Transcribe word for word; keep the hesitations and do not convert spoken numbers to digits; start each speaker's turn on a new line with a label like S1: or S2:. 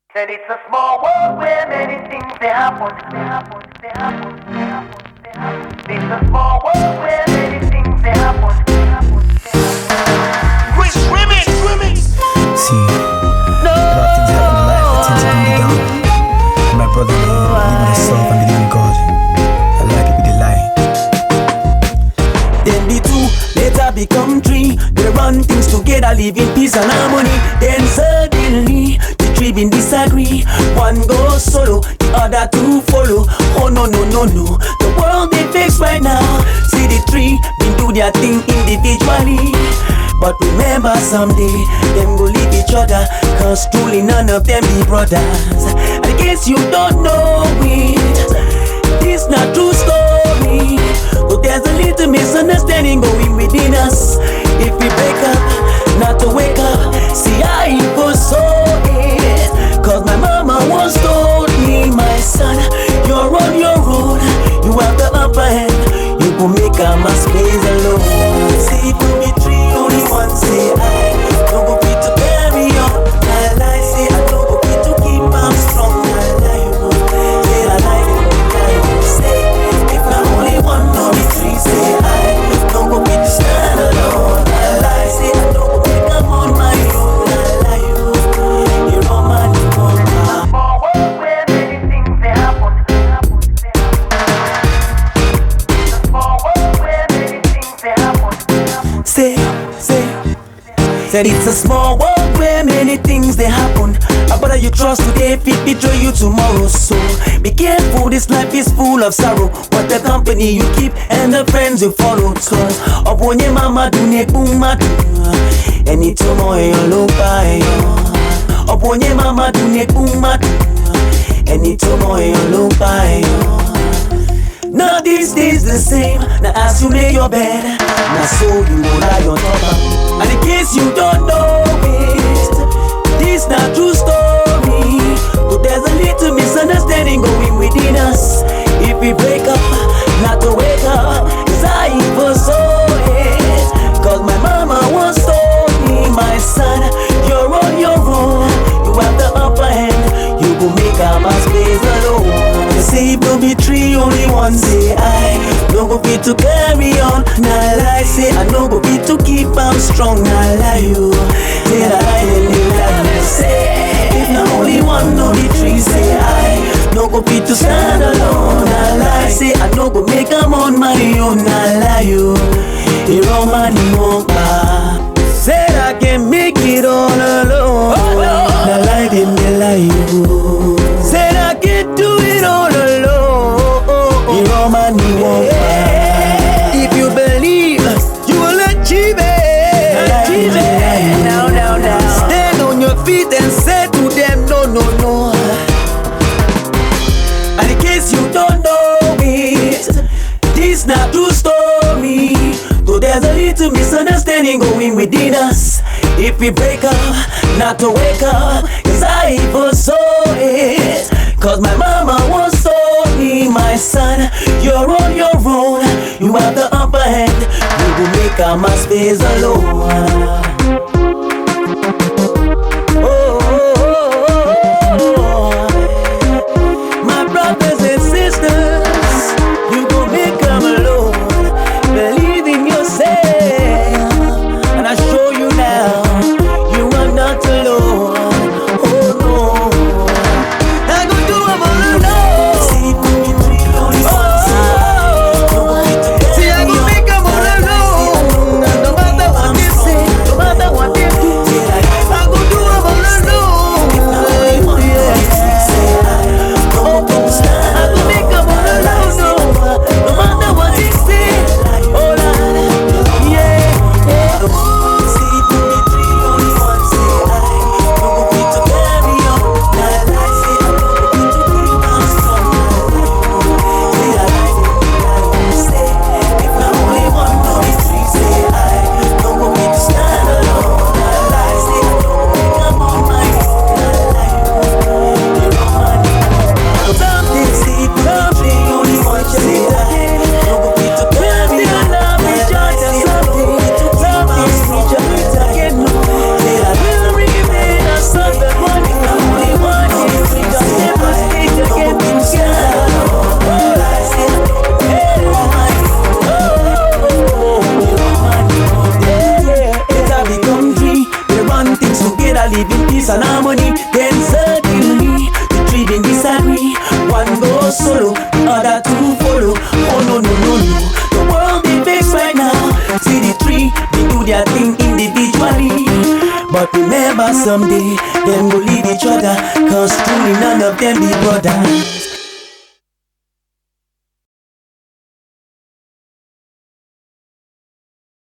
S1: Said it's a small world where many things they happen, they happen, they happen, they happen, they happen. It's a small world where many things they happen, they happen, they happen. Rich remix, remix.
S2: See, no. A lot of things happen in life that tend to bring you down. And my brother, man, believe in yourself and believe in God. A lot of people they lie.
S3: Then be two, later become three. They run things together, live in peace and harmony. Then suddenly three been disagree. One goes solo, the other two follow. Oh no no no no, the world they fix right now. See the three been do their thing individually, but remember someday them go leave each other, cause truly none of them be brothers. I guess you don't know it, this not true story, but there's a little misunderstanding going within us. If we break up, not to wake up, see I was so it. Cause my mama once told me, my son, you're on your own, you have the upper hand, you can make a my space alone. See it will be three, only one say I don't go fit to carry on. I lie, say I don't go fit to keep I'm strong. I lie, you say I lie, I say if not only one, no be three, say I don't go fit to stand alone. I lie, say I don't go make I'm on my own. I lie, you, you're on my own.
S1: Small world where many things they happen, they happen, they happen. It's a small world where many things they happen, they happen.
S3: Say, say, said it's a small world where many things they happen. A brother you trust today fit betray you tomorrow. So be careful, this life is full of sorrow. What the company you keep and the friends you follow. Cause upon your mama do ne booma do, and it's more you look by. Upon your mama do ne booma do, and it's more you look by. Now these days the same. Now as you lay your bed, now so you will lie on top of. And in case you don't know it, this not true story, but there's a little misunderstanding going within us. If we break up, not to wake up, cause I was so it. Cause my mama once told me, my son, you're on your own, you have the upper hand, you will make up my space alone. They say it will be three, only one say I no go fit to carry on. Nah lie, say I no go fit to keep I'm strong. Nah lie, you say I lie, then you lie. Me say if not only one, only three, say I no go fit to stand alone. Nah lie, say I no go make I'm on my own. Nah lie, you you're on my own. Said I can make it all alone. Nah lie, then you lie, you said I can do it all alone. You're on my own. If you believe, you will achieve it. Achieve it. Now, now, now. Stand on your feet and say to them, no, no, no. And in case you don't know it, this not true story. Though there's a little misunderstanding going within us. If we break up, not to wake up, cause I was so it. Cause my mama once told me, my son, you're on your own, you have the upper hand, you will make a my space alone. Oh, oh, oh, oh. My brothers and sisters, you will make them alone. Believe in yourself, and I show you now, you are not alone. Oh no, I go do them all alone. See, oh, see, I go make them all alone. No matter what they say, other to follow. Oh no no no no, the world they face right now. See the three, they do their thing individually, but remember someday them go leave each other, cause truly none of them be brothers.